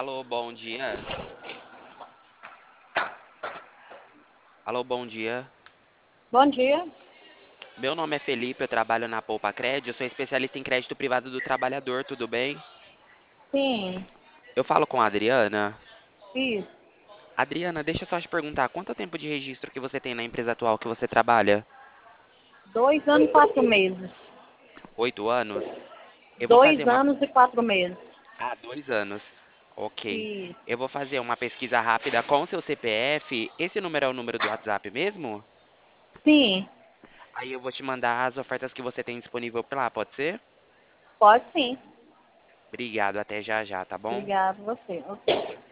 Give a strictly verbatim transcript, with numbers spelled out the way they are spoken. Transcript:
Alô, bom dia. Alô, bom dia. Bom dia. Meu nome é Felipe, eu trabalho na Poupa Cred, eu sou especialista em crédito privado do trabalhador, tudo bem? Sim, Eu falo com a Adriana. isso. Adriana, deixa eu só te perguntar, quanto tempo de registro que você tem na empresa atual que você trabalha? Dois anos e quatro meses. Oito anos? Eu vou fazer Dois uma. anos e quatro meses. Ah, dois anos. Ok. Isso. Eu vou fazer uma pesquisa rápida com o seu C P F. Esse número é o número do WhatsApp mesmo? Sim, Aí eu vou te mandar as ofertas que você tem disponível por lá, pode ser? pode sim. Obrigado, até já já, tá bom? Obrigado, você. Ok.